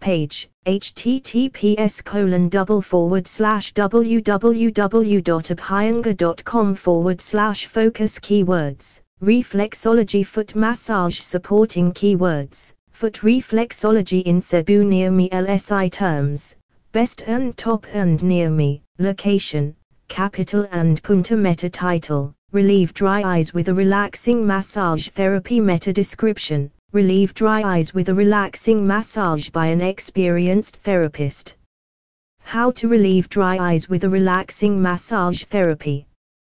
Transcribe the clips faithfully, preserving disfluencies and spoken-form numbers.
page, https colon double forward slash www.abhyanga.com forward slash focus keywords, reflexology foot massage supporting keywords, foot reflexology in Cebu near me L S I terms, best and top and near me, location, capital and Punta Meta title, relieve dry eyes with a relaxing massage therapy meta description. Relieve dry eyes with a relaxing massage by an experienced therapist. How to relieve dry eyes with a relaxing massage therapy.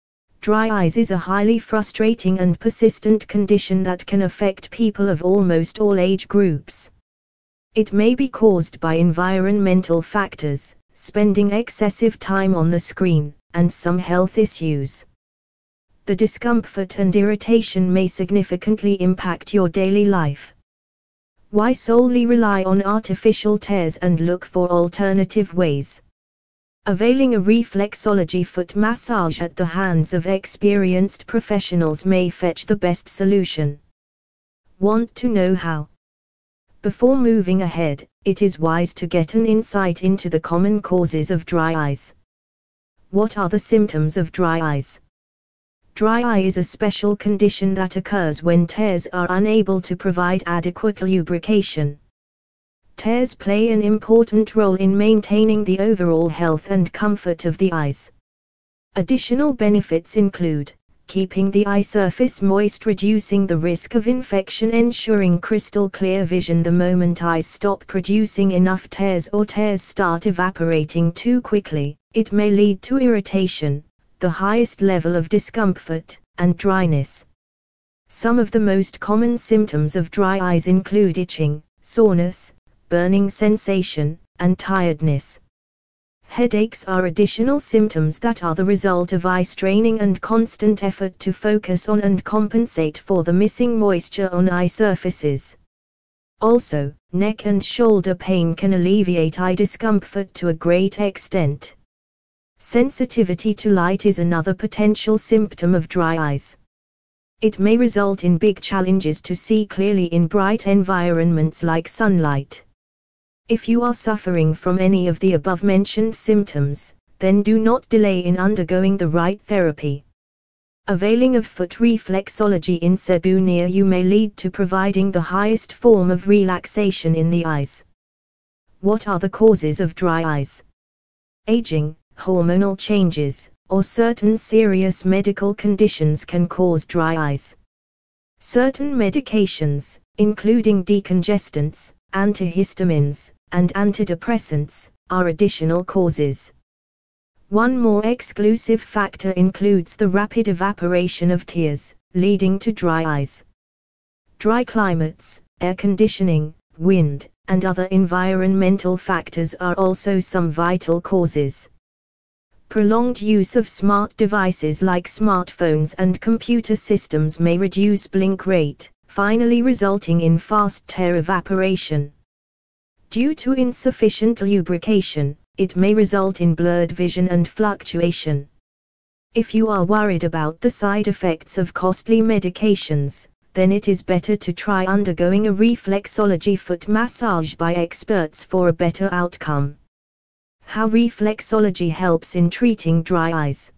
Dry eyes is a highly frustrating and persistent condition that can affect people of almost all age groups. It may be caused by environmental factors, spending excessive time on the screen, and some health issues. The discomfort and irritation may significantly impact your daily life. Why solely rely on artificial tears and look for alternative ways? Availing a reflexology foot massage at the hands of experienced professionals may fetch the best solution. Want to know how? Before moving ahead, it is wise to get an insight into the common causes of dry eyes. What are the symptoms of dry eyes? Dry eye is a special condition that occurs when tears are unable to provide adequate lubrication. Tears play an important role in maintaining the overall health and comfort of the eyes. Additional benefits include keeping the eye surface moist, reducing the risk of infection, ensuring crystal clear vision the moment eyes stop producing enough tears or tears start evaporating too quickly. It may lead to irritation, the highest level of discomfort, and dryness. Some of the most common symptoms of dry eyes include itching, soreness, burning sensation, and tiredness. Headaches are additional symptoms that are the result of eye straining and constant effort to focus on and compensate for the missing moisture on eye surfaces. Also, neck and shoulder pain can alleviate eye discomfort to a great extent. Sensitivity to light is another potential symptom of dry eyes. It may result in big challenges to see clearly in bright environments like sunlight. If you are suffering from any of the above-mentioned symptoms, then do not delay in undergoing the right therapy. Availing of foot reflexology in Cebu near you may lead to providing the highest form of relaxation in the eyes. What are the causes of dry eyes? Aging, hormonal changes, or certain serious medical conditions can cause dry eyes. Certain medications, including decongestants, antihistamines, and antidepressants, are additional causes. One more exclusive factor includes the rapid evaporation of tears, leading to dry eyes. Dry climates, air conditioning, wind, and other environmental factors are also some vital causes. Prolonged use of smart devices like smartphones and computer systems may reduce blink rate, finally resulting in fast tear evaporation. Due to insufficient lubrication, it may result in blurred vision and fluctuation. If you are worried about the side effects of costly medications, then it is better to try undergoing a reflexology foot massage by experts for a better outcome. How reflexology helps in treating dry eyes.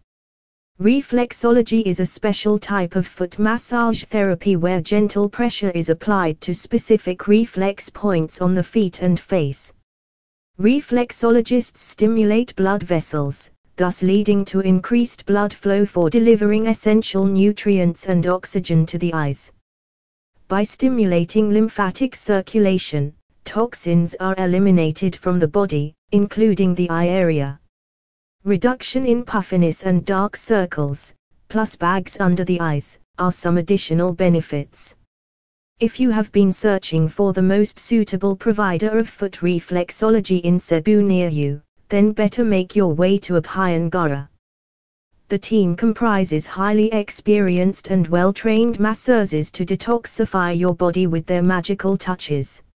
Reflexology is a special type of foot massage therapy where gentle pressure is applied to specific reflex points on the feet and face. Reflexologists stimulate blood vessels, thus leading to increased blood flow for delivering essential nutrients and oxygen to the eyes. By stimulating lymphatic circulation, toxins are eliminated from the body, including the eye area. Reduction in puffiness and dark circles, plus bags under the eyes, are some additional benefits. If you have been searching for the most suitable provider of foot reflexology in Cebu near you, then better make your way to Abhyanga. The team comprises highly experienced and well-trained masseuses to detoxify your body with their magical touches.